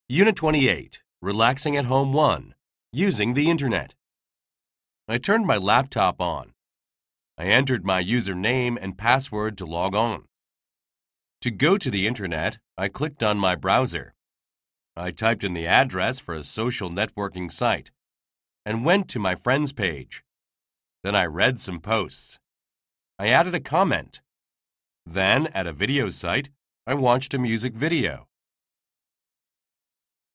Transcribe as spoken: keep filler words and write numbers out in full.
Unit twenty-eight, Relaxing at Home one, Using the Internet. I turned my laptop on. I entered my username and password to log on. To go to the Internet, I clicked on my browser. I typed in the address for a social networking site and went to my friends page. Then I read some posts. I added a comment. Then, at a video site, I watched a music video.